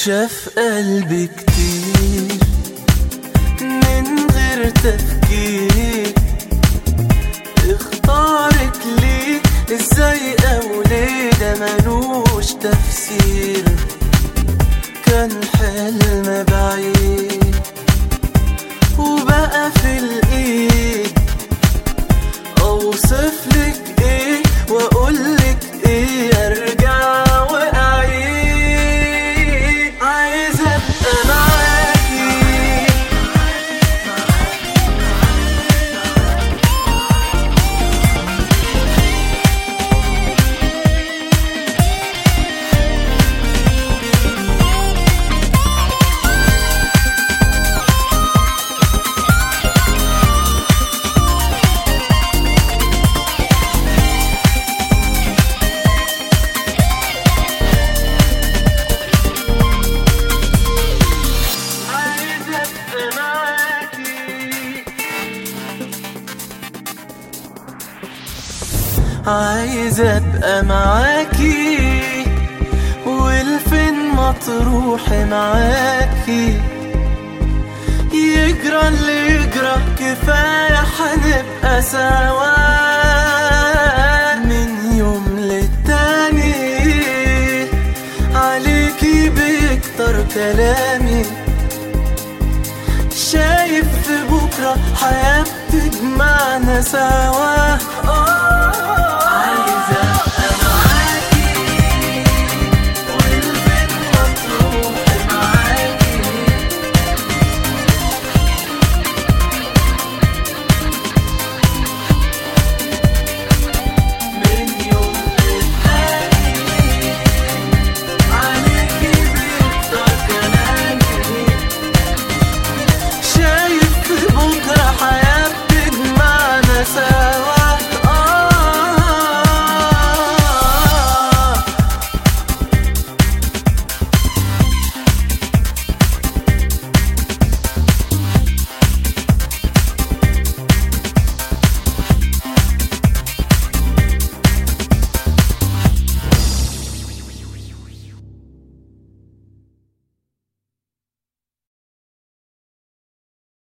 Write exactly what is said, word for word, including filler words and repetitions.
شاف قلبي كتير من غير تفكير، اختارك ليه ازاي او ليه ده ملوش تفسير. كان حلم بعيد وبقى في الايد، اوصفلك ايه واقولك ايه، ارجع واعيد. عايز ابقى معاكي، عايز ابقى معاكي والفين ما تروحي معاكي. يجرى اللي يجرى كفاية حنبقى سوا من يوم للتاني. عليكي بيكتر كلامي، شايف في بكرة حياة تجمعنا سوا.